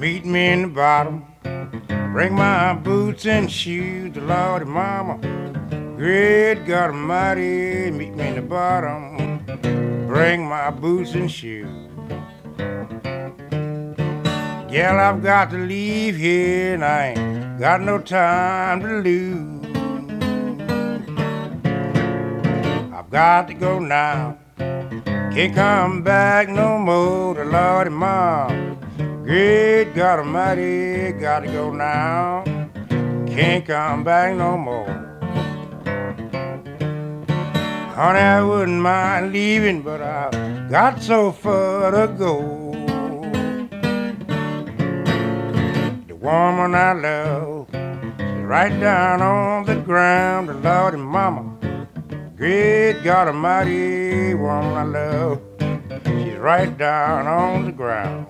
Meet me in the bottom. Bring my boots and shoes, the Lordy Mama. Great God Almighty, meet me in the bottom. Bring my boots and shoes. Gal, I've got to leave here and I ain't got no time to lose. I've got to go now. Can't come back no more, the Lordy Mama. Great God Almighty, gotta go now. Can't come back no more. Honey, I wouldn't mind leaving, but I've got so far to go. The woman I love is right down on the ground, the Lordy Mama. Great God Almighty, woman I love, she's right down on the ground.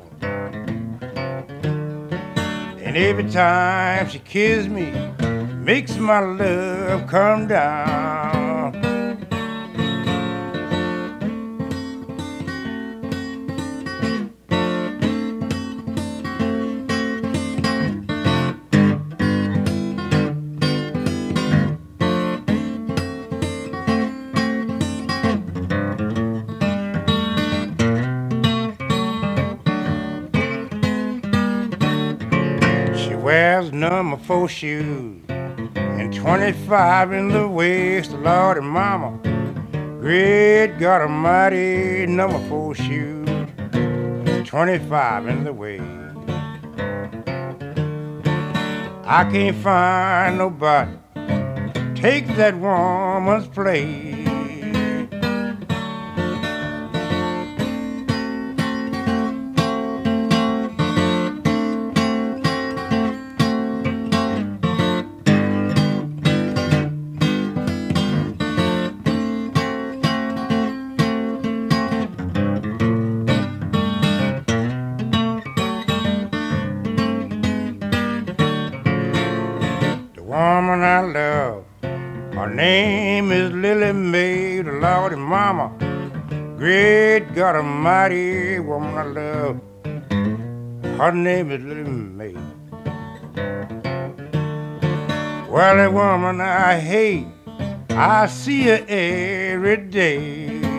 And every time she kisses me, makes my love come down. Wears number 4 shoes and 25 in the waist, Lordy Mama. Great God Almighty, number 4 shoes, 25 in the waist. I can't find nobody take that woman's place. Woman I love, her name is Lily Mae, the Lordy Mama. Great God Almighty, woman I love, her name is Lily Mae. Well, that woman I hate, I see her every day.